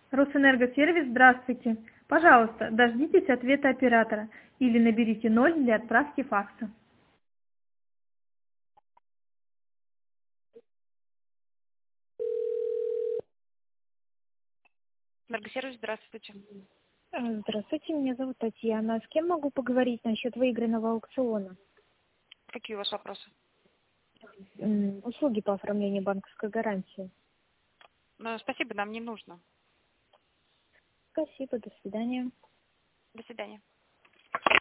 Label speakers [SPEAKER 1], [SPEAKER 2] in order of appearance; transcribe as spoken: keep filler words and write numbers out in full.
[SPEAKER 1] Росэнергосервис, здравствуйте. Пожалуйста, дождитесь ответа оператора или наберите ноль для отправки факса.
[SPEAKER 2] Энергосервис, здравствуйте.
[SPEAKER 3] Э, Здравствуйте, меня зовут Татьяна. С кем могу поговорить насчет выигранного аукциона?
[SPEAKER 2] Какие у вас вопросы?
[SPEAKER 3] М, Услуги по оформлению банковской гарантии.
[SPEAKER 2] Ну, спасибо, нам не нужно.
[SPEAKER 3] Спасибо, до свидания.
[SPEAKER 2] До свидания.